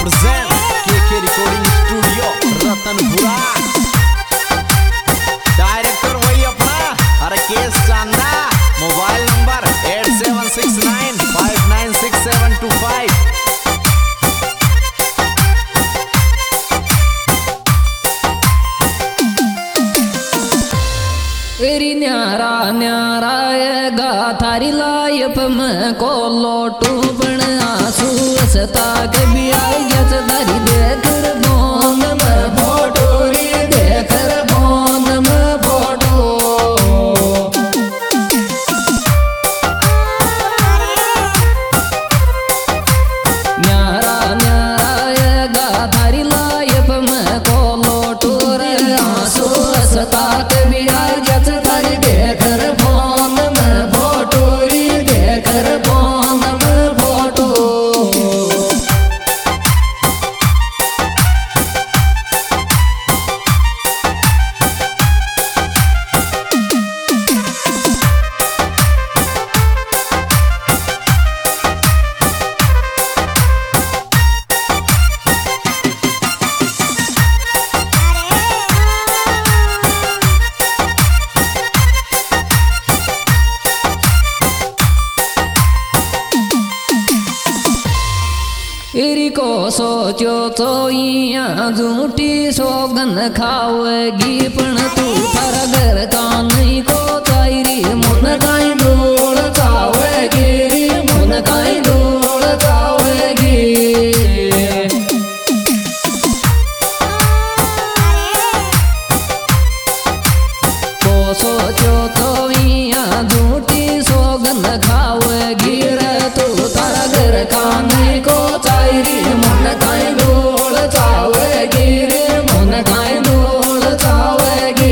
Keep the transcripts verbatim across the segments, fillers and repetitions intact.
present K K Recording Studio Ratanpura. Director वही अपना अरे केस चांदा। Mobile number eight seven six nine five nine six seven two five. एरी न्यारा न्यारा गा थारी लायप में को लोटू बन आंसू असता कभी आई गच दारी देकर बोन में फोटो री देकर बोन में फोटो। न्यारा न्यारा गा थारी लायप में को लोटू रे आंसू असता कभी आई एरी को सोचो तो इया झूठी सोगन खावेगी पण तू थारा घर का नहीं को तायरी मन काई डोल चावेगी मन काई डोल चावेगी। को सोचो तो इया झूठी सोगन खावेगी रे तू थारा घर का नहीं को मन काई डोल चावेगी रे मन काई डोल चावेगी।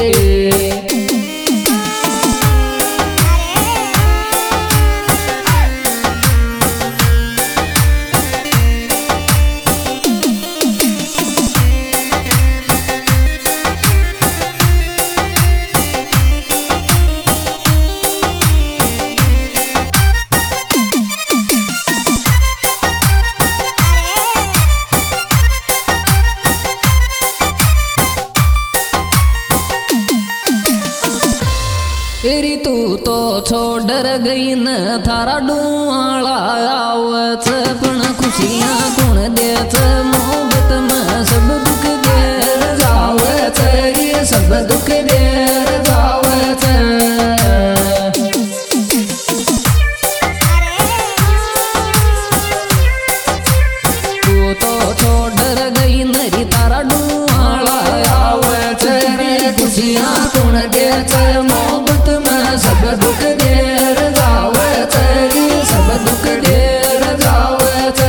एरी तू तो छोड़ डर गई न थारा डूआला आवत पण खुशियां कुण देत मोहब्बत में सब दुख देर जावत ये सब दुख देर जावत। तू तो छोड़ डर गई नरी तारा डूआला आवत रे खुशियां कुण देत सब दुख देर जावत सब दुख देर जावत।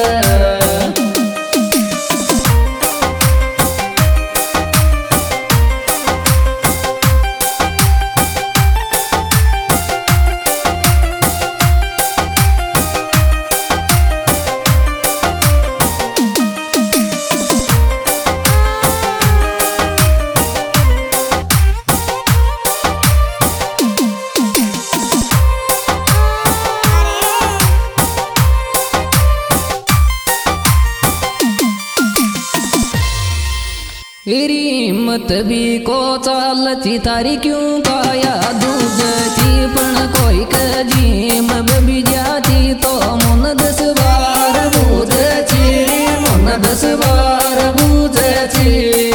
एरी हिम्मत भी को चालती थारी क्यों काया दूजती पण कोई कजीम बबी जाती तो मन दस बार बूझती मन दस बार बूझती।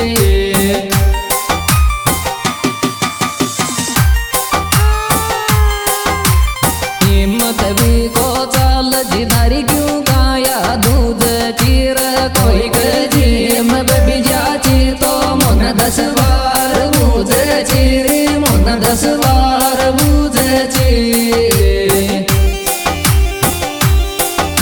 हिम्मत भी को चालती थारी क्यों काया दूजती रे कोई कजीम बबी जाती दस बार बूझती मन दस बार बूझती।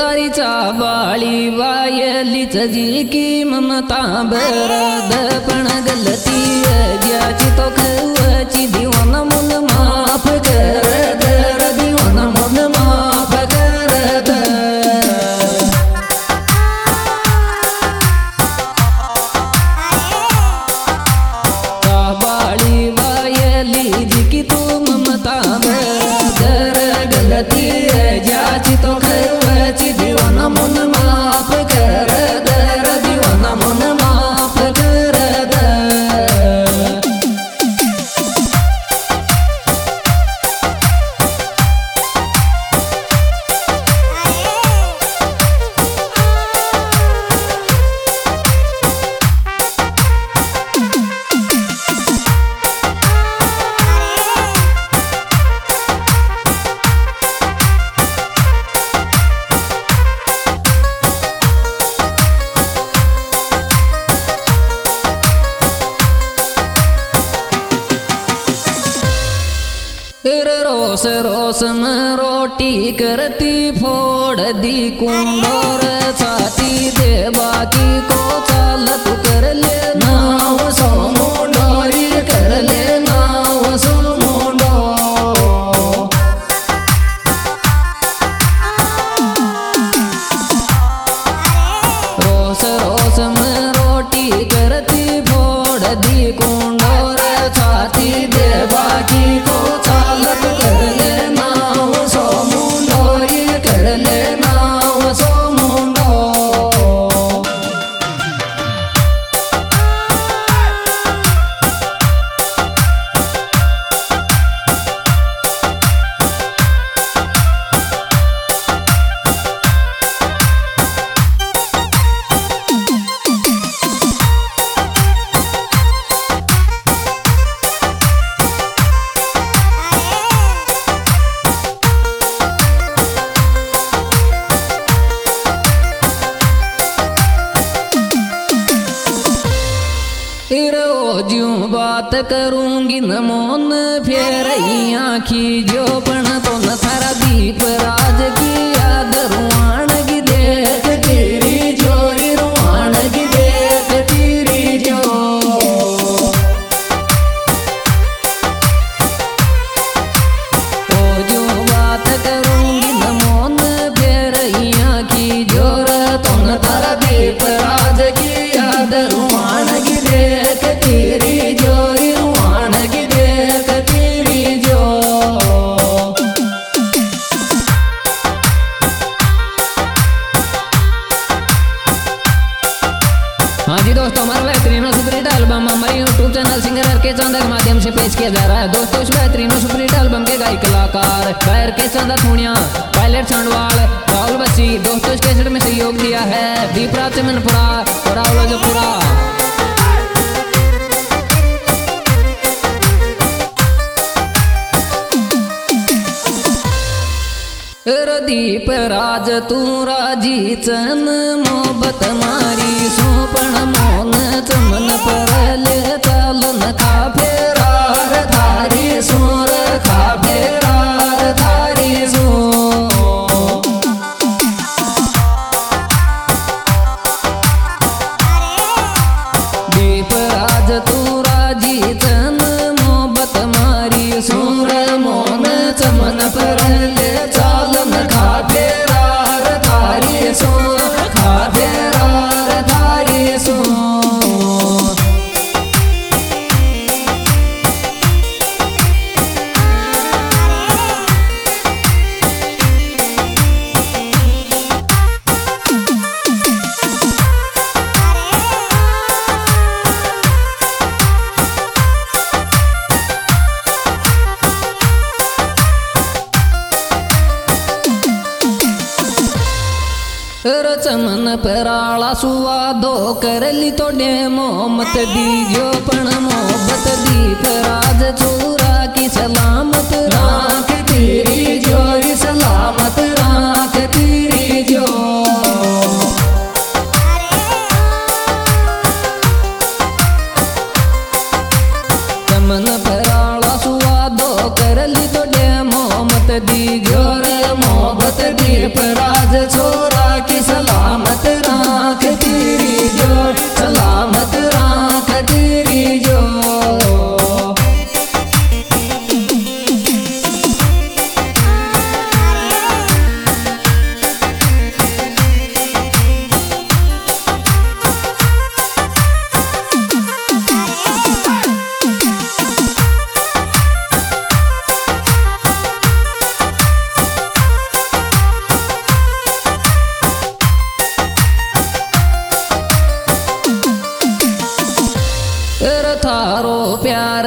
सारी चाबाळी वायलीच जी की ममता बरद पण गलती ज्याची तो खवची दिवाना मन माफ कर दर दिवाना मन माफ कर दर चाबाळी वायली जी की तू ममता बरद गलती ज्याची तो खवची दिवाना मन माफ कर दर दिवाना मन माफ कर दर रोस रोस में रोटी करती फोड़ दी कुंडोर छाती दे बाकी को चालत कर ले नाव सो मुंडोरी कर ले नाव सो मुंडो रोस रोस में रोटी करती फोड़ दी कुंडोर छाती दे बाकी को चालत कर ले नाव सो मुंडोरी कर ले नाव सो मुंडो रोज्यूं बात करूंगी न मोन फेर आखी जो पण तो न थारा दीप राज की याद रुआण की देख तेरी जोरी रुआण की देख तेरी जो रोज्यूं बात करूंगी न मोन फेर आखी जोर तो न थारा दीप राज की याद रुआण की देख तेरी जोरी रुआण की देख तेरी जो हाँ जी दोस्तों, हमारा बेहतरीन और सुपरहिट एल्बम हमारे YouTube channel singer R K Chanda के माध्यम से पेश किया जा रहा है। दोस्तों इस बेहतरीन और सुपरहिट एल्बम के गायक कलाकार बैर के चंदा थूणिया, पायलट संडवाल, राहुल बच्ची। दोस्तों इस कैसेट में सहयोग दिया है दीपराज चमनपुरा और राहुल जपुरा। दीप राज तू राजी चन मोहब्बत मारी सोपण मोन चमन परले चालन खा फेरार थारी सोर खा फेरार थारी सो दीप राज तू राजी चन मोहब्बत मारी सोर मोन चमन परले चालन खा फेरार थारी सो खा फेरार थारी सो चमन पराला सुवादो करली तोड़े मोहम्मत दीजो पण मोहब्बत दीप राज चूरा की सलामत राख तेरी जोरी सलामत राख तेरी जो चमन पराला सुवादो करली तोड़े मोहम्मत दीजो रे मोहब्बत दीप राज चूरा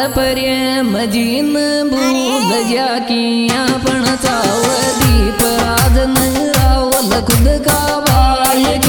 प्रेम जीन भूल जा किया पण चाव दीप राजन रावल खुद का बाल